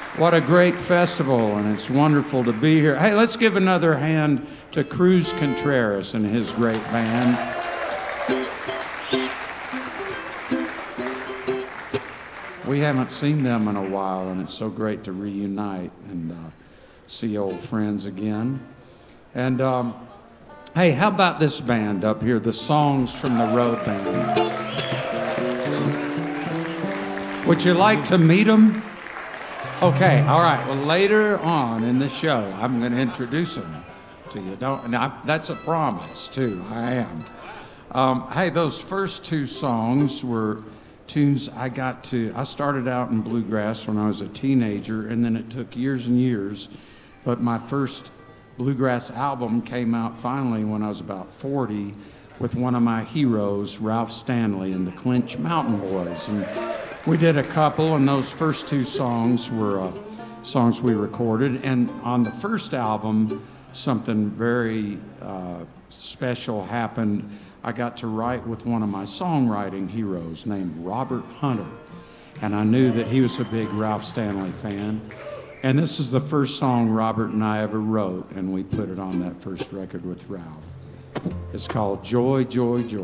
What a great festival, and it's wonderful to be here. Hey, let's give another hand to Cruz Contreras and his great band. We haven't seen them in a while, and it's so great to reunite and see old friends again. And hey, how about this band up here, the Songs from the Road Band? Would you like to meet them? Okay, all right. Well, later on in the show, I'm going to introduce them to you. That's a promise, too. I am. Hey, those first two songs were tunes I started out in bluegrass when I was a teenager, and then it took years and years. But my first bluegrass album came out finally when I was about 40 with one of my heroes, Ralph Stanley and the Clinch Mountain Boys. And we did a couple, and those first two songs were songs we recorded. And on the first album, something very special happened. I got to write with one of my songwriting heroes named Robert Hunter. And I knew that he was a big Ralph Stanley fan. And this is the first song Robert and I ever wrote, and we put it on that first record with Ralph. It's called Joy, Joy, Joy.